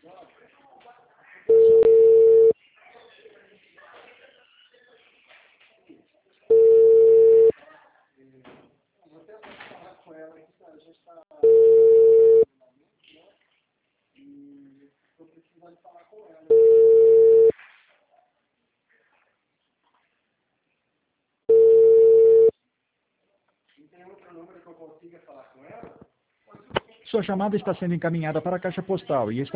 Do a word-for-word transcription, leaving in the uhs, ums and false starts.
Sua chamada está sendo encaminhada para a caixa postal e está